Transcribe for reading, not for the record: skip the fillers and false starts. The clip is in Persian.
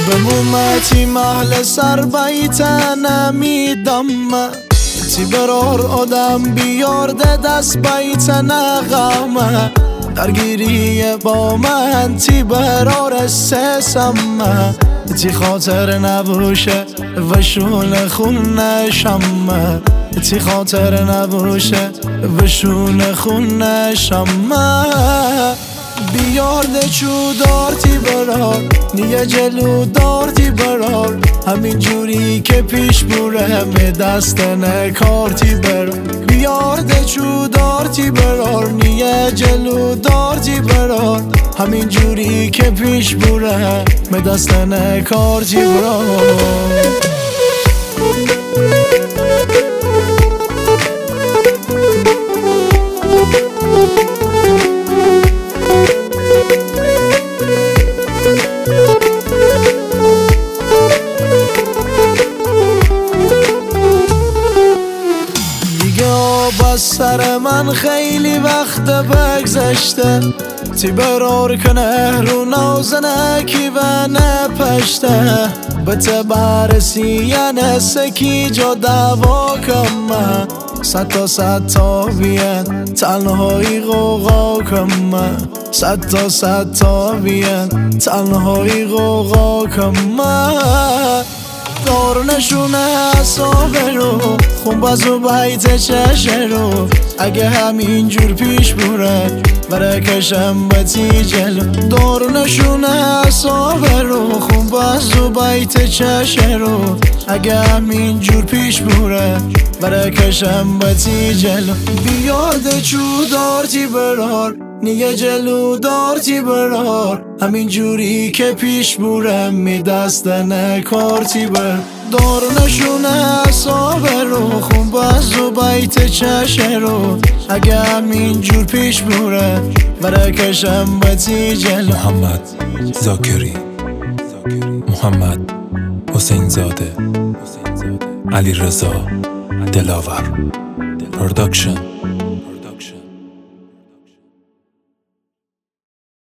بمومتي محل سر بیتن میدم تی برار آدم بیارده دست بیتن غمه درگیری با من تی برار استسم تی خاطر نبوشه و شون خون نشم تی خاطر نبوشه و شون خون نشم بیارده چو دارتی برار نیه جلو دارتی برار همین جوری که پیش بوره به دست نکارتی برار بیارده چو دارتی برار نیه جلو دارتی برار همین جوری که پیش بوره به دست نکارتی برار از سر من خیلی وقت بگذشته تی برار کنه رو نازنکی و نپشته به تبرسی نسکی جا دوا کم صد تا بیان تنهایی غوغا کم صد تا بیان تنهایی غوغا کم دار نشونه اصابه رو خون بازو بیت چشه رو اگه همینجور پیش بوره بره کشم بتی جلو دار نشونه اصابه رو خون بازو بیت چشه رو اگه همینجور پیش بوره بره کشم بتی جلو بیارده چو دارتی برار نیه جلو دارتی برار همین جوری که پیش بورم می دست نکارتی بر دار نشونه اصابه رو خون بازو بیت چشه رو اگه همین جور پیش بوره بره کشم بتی جلو محمد زاکری، محمد حسین زاده، علی رضا دلاور، پروداکشن.